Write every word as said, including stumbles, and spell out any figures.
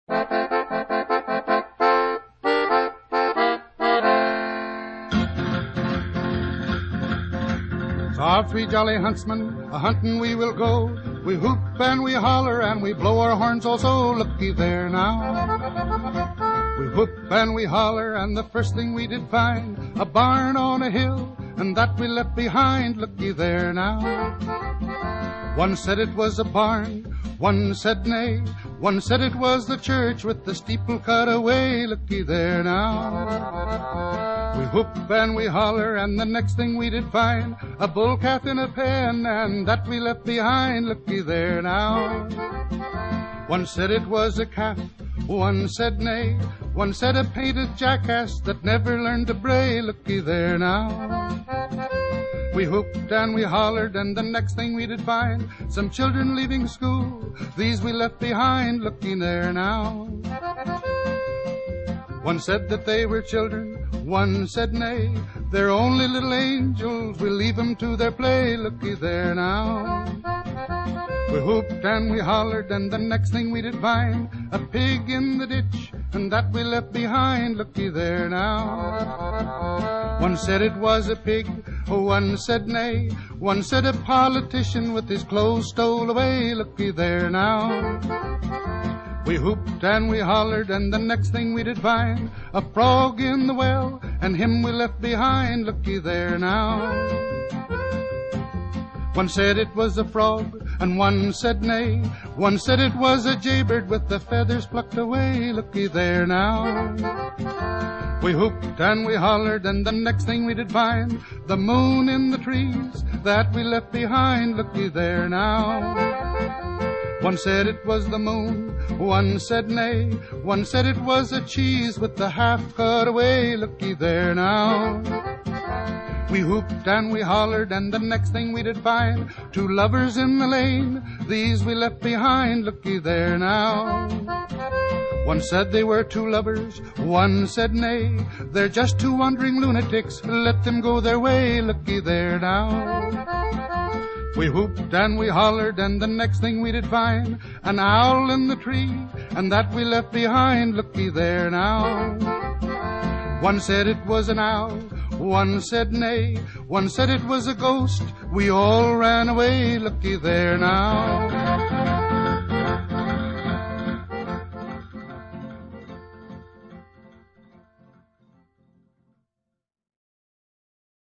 Our three jolly huntsmen, a-hunting we will go. We whoop and we holler and we blow our horns also. Looky there now. We whoop and we holler and the first thing we did find, a barn on a hill, and that we left behind. Looky there now. One said it was a barn, one said nay, one said it was the church with the steeple cut away. Looky there now. We whoop and we holler and the next thing we did find, a bull calf in a pen, and that we left behind. Looky there now. One said it was a calf, one said nay, one said a painted jackass that never learned to bray. Looky there now. We whooped and we hollered and the next thing we did find, some children leaving school, these we left behind. Looky there now. One said that they were children, one said nay, they're only little angels, we'll leave them to their play. Looky there now. We whooped and we hollered and the next thing we did find, a pig in the ditch, and that we left behind. Looky there now. One said it was a pig, one said nay, one said a politician with his clothes stole away. Looky there now. We whooped and we hollered and the next thing we did find, a frog in the well, and him we left behind. Looky there now. One said it was a frog, and one said nay, one said it was a jaybird with the feathers plucked away. Looky there now. We whooped and we hollered and the next thing we did find, the moon in the trees, that we left behind. Looky there now. One said it was the moon, one said nay, one said it was a cheese with the half cut away. Looky there now. We whooped and we hollered and the next thing we did find, two lovers in the lane, these we left behind. Looky there now. One said they were two lovers, one said nay, they're just two wandering lunatics, let them go their way. Looky there now. We whooped and we hollered and the next thing we did find, an owl in the tree, and that we left behind. Looky there now. One said it was an owl, one said nay, one said it was a ghost, we all ran away. Looky there now.